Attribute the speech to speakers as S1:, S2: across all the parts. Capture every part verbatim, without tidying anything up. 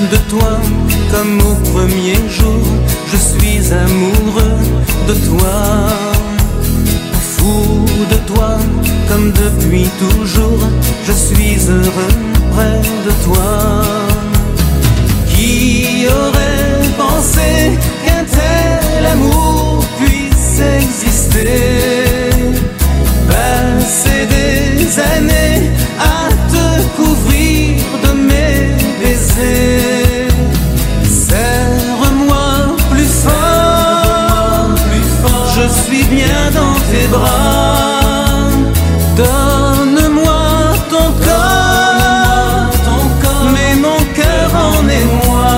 S1: de toi comme au premier jour. Je suis amoureux de toi, fou de toi comme depuis toujours. Je suis heureux près de toi. Qui aurait pensé qu'un tel amour puisse exister? Passer des années à te couvrir de mes baisers. Serre-moi plus fort, plus fort. Je suis bien dans tes bras. Donne-moi ton corps, ton corps, mais mon cœur en est moi.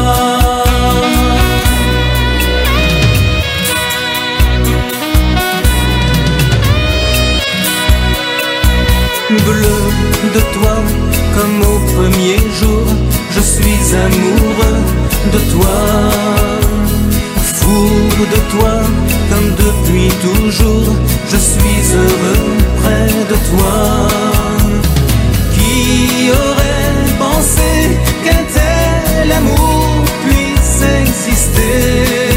S1: Bleu de toi comme au premier jour. Je suis amoureux de toi, fou de toi comme depuis toujours. Je suis heureux près de toi. Qui aurait pensé qu'un tel amour puisse exister?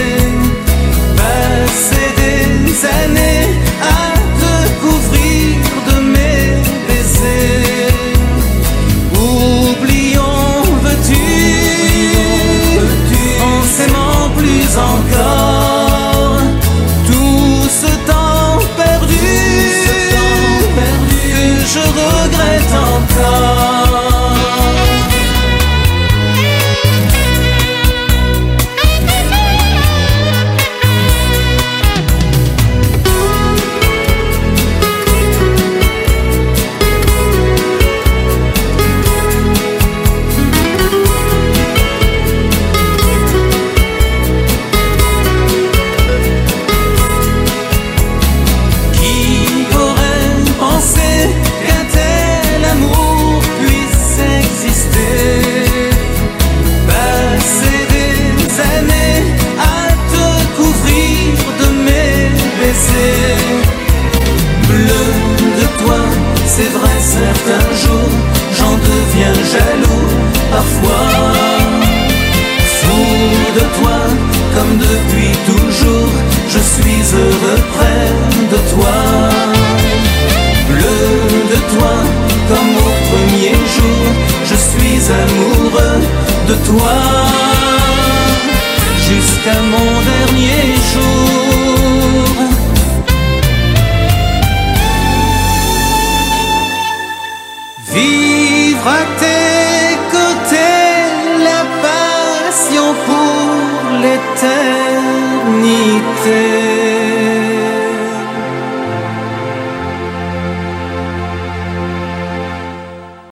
S1: Passer des années à te couvrir de mes baisers. Oublions, veux-tu, en s'aimant plus encore, tout ce temps perdu, que je regrette encore. Bleu de toi, c'est vrai, certains jours j'en deviens jaloux parfois. Fou de toi, comme depuis toujours, je suis heureux près de toi. Bleu de toi, comme au premier jour, je suis amoureux de toi. Jusqu'à mon dernier jour. Vivre à tes côtés, la passion pour l'éternité.